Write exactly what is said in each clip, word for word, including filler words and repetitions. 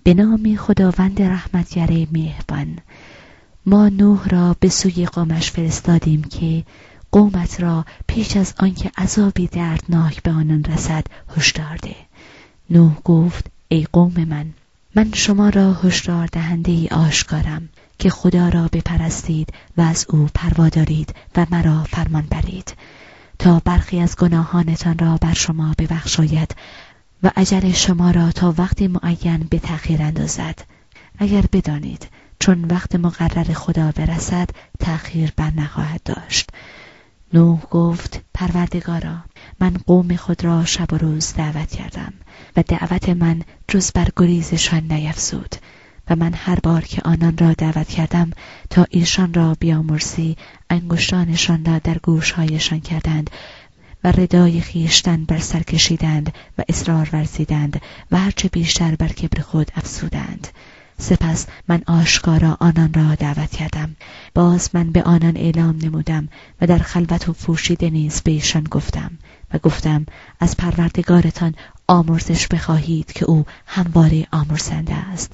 به نام خداوند رحمتگر مهربان. ما نوح را به سوی قومش فرستادیم که قومت را پیش از آنکه عذابی دردناک به آنان رسد هشدار ده. نوح گفت ای قوم من، من شما را هشدار دهنده ای آشکارم که خدا را بپرستید و از او پروا دارید و مرا فرمان برید تا برخی از گناهانتان را بر شما ببخشاید و اجل شما را تا وقتی معین به تأخیر اندازد، اگر بدانید چون وقت مقرر خدا برسد تأخیر بر نخواهد داشت. نوح گفت پروردگارا، من قوم خود را شب و روز دعوت کردم و دعوت من جز بر گریزشان نیفزود و من هر بار که آنان را دعوت کردم تا ایشان را بیامرزی، انگشتانشان را در گوشهایشان کردند و ردای خیشتن بر سر کشیدند و اصرار ورزیدند و هرچه بیشتر بر کبر خود افزودند. سپس من آشکارا آنان را دعوت کردم. باز من به آنان اعلام نمودم و در خلوت و پوشیده نیز به ایشان گفتم و گفتم از پروردگارتان آمرزش بخواهید که او همواره آمرزنده است،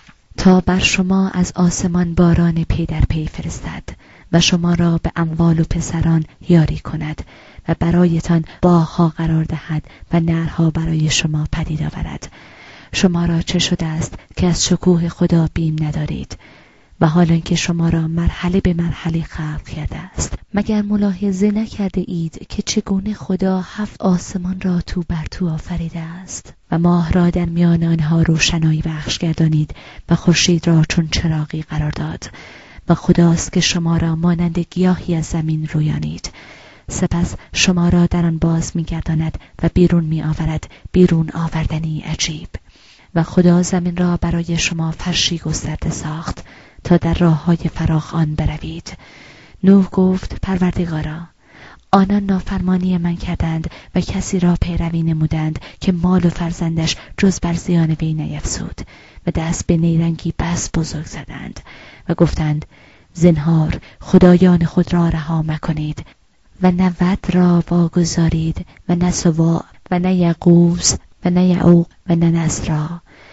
تا بر شما از آسمان باران پی در پی فرستد و شما را به اموال و پسران یاری کند و برایتان باغ‌ها قرار دهد و نهرها برای شما پدید آورد. شما را چه شده است که از شکوه خدا بیم ندارید و حالا که شما را مرحله به مرحله خلق کرده است؟ مگر ملاحظه نکرده اید که چگونه خدا هفت آسمان را تو بر تو آفریده است و ماه را در میان آنها روشنایی بخش گردانید و خورشید را چون چراغی قرار داد و خداست که شما را مانند گیاهی از زمین رویانید، سپس شما را در آن باز می‌گرداند و بیرون می‌آورد، بیرون آوردنی عجیب. و خدا زمین را برای شما فرشی گسترده ساخت تا در راه‌های فراخ آن بروید. نوح گفت پروردگارا، آنان نافرمانی من کردند و کسی را پیروی نمودند که مال و فرزندش جز بر زیان وی نیفزود و دست به نیرنگی بس بزرگ زدند و گفتند زنهار خدایان خود را رها مکنید و نه ود را واگذارید و نه سواع و نه یغوث و نه یعوق و نه نسرا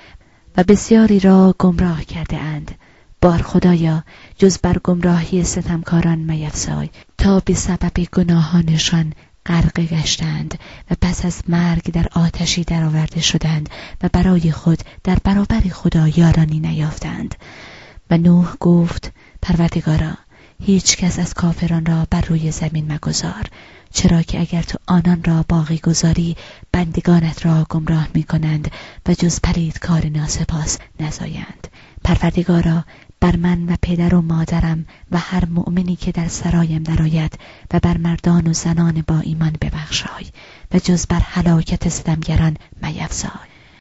و بسیاری را گمراه کرده اند. بار خدایا، جز بر گمراهی ستمکاران میفزای تا به سبب گناهانشان غرق گشتند و پس از مرگ در آتشی درآورده شدند و برای خود در برابر خدا یارانی نیافتند. و نوح گفت پروردگارا، هیچ کس از کافران را بر روی زمین مگذار، چرا که اگر تو آنان را باقی گذاری بندگانت را گمراه می کنند و جز پلید کار ناسپاس نزایند. پروردگارا، بر من و پدر و مادرم و هر مؤمنی که در سرایم درآید و بر مردان و زنان با ایمان ببخشای و جز بر هلاکت ستمگران میفزای.